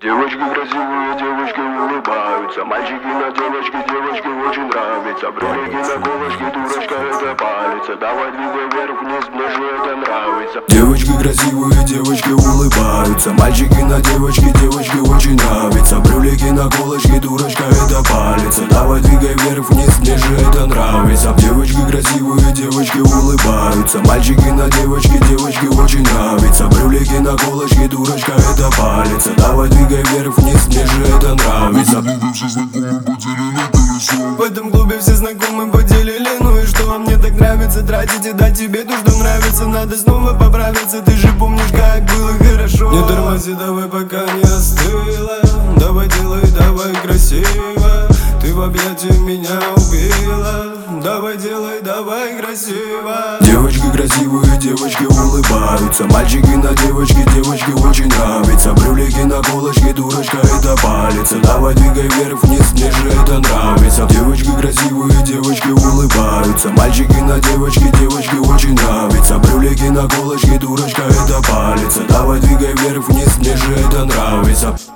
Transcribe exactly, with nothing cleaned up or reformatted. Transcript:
Девочки красивые, девочки улыбаются. Мальчики на девочке, девочке очень нравится. Брюлики на колышке, дурочка, это палится. Давай двигай вверх-вниз, мне же это нравится. Девочки красивые, девочки улыбаются. Мальчики на девочке, девочке очень нравится. Брюлики на колышке, дурочка, это палится. Давай двигай вверх-вниз, мне же это нравится. Девочки красивые, девочки улыбаются. Мальчики на девочке, девочке очень нравится. Брюлики на колышке, дурочка, это палится. Давай двигай вверх-вниз, мне же это нравится. В этом клубе все знакомые поделили. Ну и что, мне так нравится тратить и дать тебе то, что нравится. Надо снова поправиться, ты же помнишь, как было хорошо. Не тормози, давай, пока не остыла. Давай делай, давай красиво. Ты в объятии меня убила. Давай делай, давай красиво. Девочки красивые, девочки улыбаются. Мальчики на девочке, девочке очень нравится. Брюлики на колышке, дурочка, это палится. Давай двигай вверх-вниз, мне же это нравится. Девочки красивые, девочки улыбаются. Мальчики на девочке, девочке очень нравится. Брюлики на колышке, дурочка, это палится. Давай двигай вверх-вниз, мне же это нравится.